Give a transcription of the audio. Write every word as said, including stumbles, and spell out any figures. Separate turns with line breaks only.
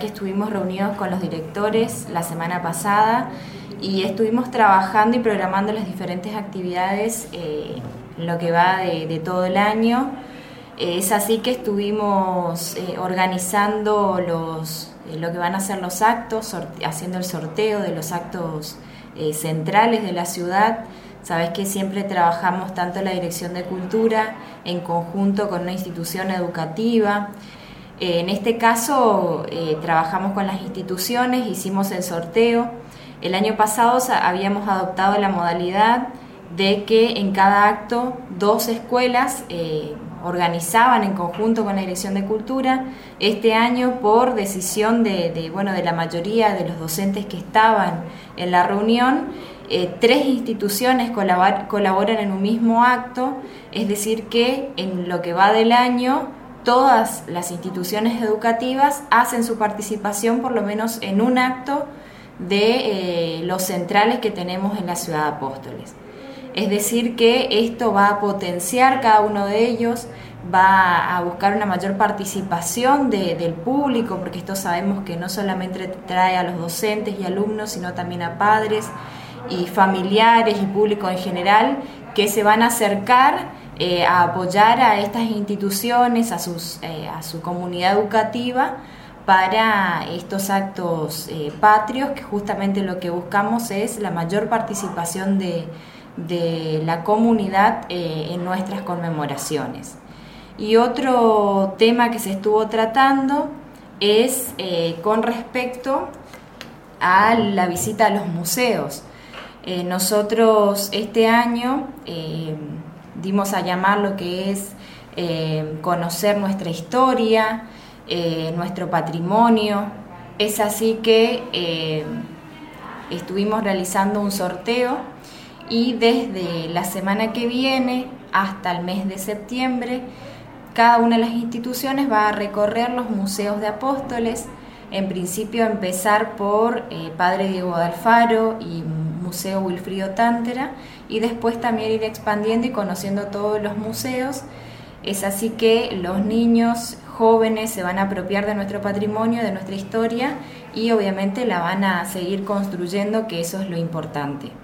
que estuvimos reunidos con los directores la semana pasada y estuvimos trabajando y programando las diferentes actividades eh, en lo que va de, de todo el año. Eh, es así que estuvimos eh, organizando los, eh, lo que van a ser los actos, haciendo el sorteo de los actos eh, centrales de la ciudad. Sabes que siempre trabajamos tanto la Dirección de Cultura en conjunto con una institución educativa. Eh, en este caso eh, trabajamos con las instituciones, hicimos el sorteo. El año pasado habíamos adoptado la modalidad de que en cada acto dos escuelas eh, organizaban en conjunto con la Dirección de Cultura. Este año, por decisión de, de, bueno, de la mayoría de los docentes que estaban en la reunión, Eh, tres instituciones colabor- colaboran en un mismo acto, es decir que en lo que va del año todas las instituciones educativas hacen su participación por lo menos en un acto de eh, los centrales que tenemos en la ciudad de Apóstoles. Es decir que esto va a potenciar cada uno de ellos, va a buscar una mayor participación de, del público, porque esto sabemos que no solamente trae a los docentes y alumnos, sino también a padres y familiares y público en general, que se van a acercar eh, a apoyar a estas instituciones, a, sus, eh, a su comunidad educativa para estos actos eh, patrios, que justamente lo que buscamos es la mayor participación de, de la comunidad eh, en nuestras conmemoraciones. Y otro tema que se estuvo tratando es eh, con respecto a la visita a los museos. Eh, nosotros este año eh, dimos a llamar lo que es eh, conocer nuestra historia, eh, nuestro patrimonio. Es así que eh, estuvimos realizando un sorteo y desde la semana que viene hasta el mes de septiembre, cada una de las instituciones va a recorrer los museos de Apóstoles. En principio empezar por eh, Padre Diego de Alfaro y Museo Wilfrido Tántera, y después también ir expandiendo y conociendo todos los museos. Es así que los niños jóvenes se van a apropiar de nuestro patrimonio, de nuestra historia, y obviamente la van a seguir construyendo, que eso es lo importante.